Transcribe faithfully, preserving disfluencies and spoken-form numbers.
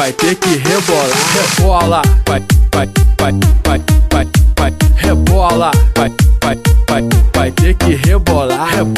vai ter que rebolar. Rebola, vai, vai, vai, vai, vai, vai, rebola, vai, vai, vai, vai ter que rebolar.